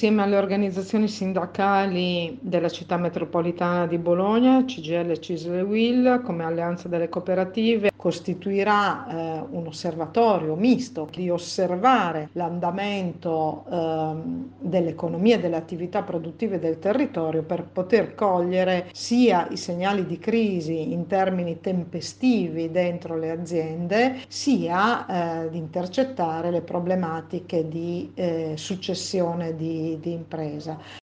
insieme alle organizzazioni sindacali della città metropolitana di Bologna, CGIL, CISL e UIL, come Alleanza delle Cooperative, costituirà un osservatorio misto di osservare l'andamento dell'economia e delle attività produttive del territorio per poter cogliere sia i segnali di crisi in termini tempestivi dentro le aziende, sia di intercettare le problematiche di successione di impresa.